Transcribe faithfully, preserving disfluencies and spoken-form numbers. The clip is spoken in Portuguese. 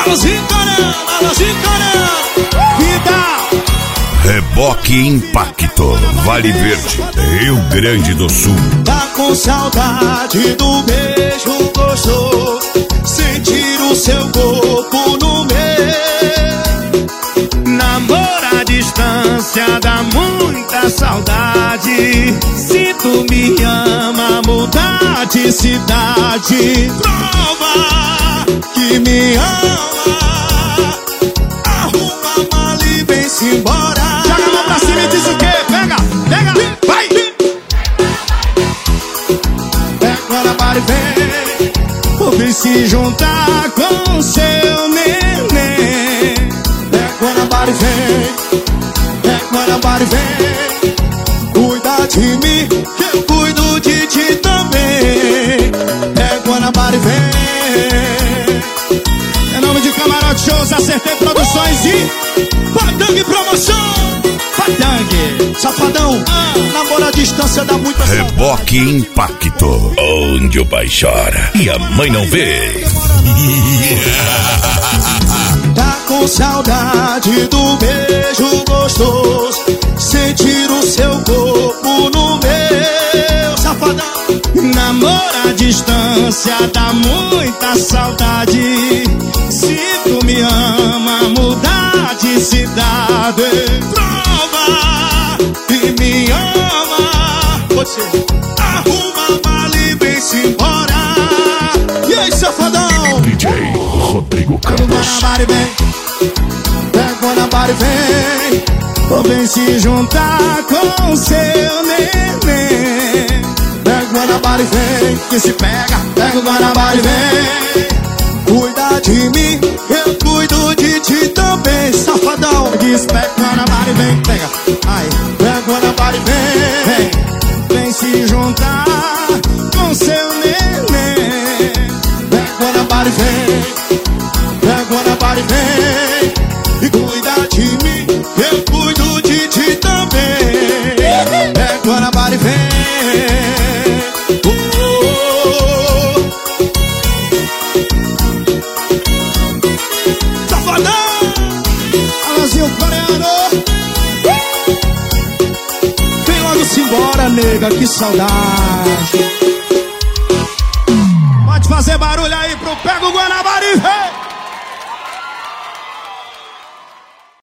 Alôzinho Coreano, alôzinho Coreano. Vida. Reboque Impacto, Vale Verde, Rio Grande do Sul. Tá com saudade do beijo gostoso, sentir o seu corpo no meu. Namoro à distância dá muita saudade. Se tu me ama, mudar de cidade. Prova que me ama. Arruma a mala e vem-se embora. Joga a mão pra cima e diz o quê? Pega, pega, vai! Pega para e vem. Vou vir se juntar com seu neném. Pega para e vem. Pega para e vem. Cuida de mim, que eu cuido de ti também. Pega para e vem. Em nome de Camarote Shows, Acertei Produções e Padang Promoção. Padang, safadão, ah, namoro à distância dá muita saudade. Reboque Impacto, onde o pai chora e a mãe não vê. Tá com saudade do beijo gostoso, sentir o seu corpo no meu. Safadão, namoro à distância dá muita saudade. Se tu me ama, mudar de cidade. Prova que me ama. Pode ser. Arruma a mala e vem-se embora. E aí, safadão? D J Rodrigo Campos. Pega na barra e vem. Ou vem se juntar com seu neném. Pega na barra e vem. Que se pega, pega na barra e vem. Cuida de mim, eu cuido de ti também, safadão. Diz, pega na barra e vem, pega. Ai, pega na barra e vem. Vem, vem se juntar com seu neném. Pega na barra e vem. Pega na barra e vem. E cuida de mim, eu cuido de ti também. Pega na barra e vem. Coreano, vem logo-se embora, nega, que saudade. Pode fazer barulho aí pro Pega o Guanabara e vem.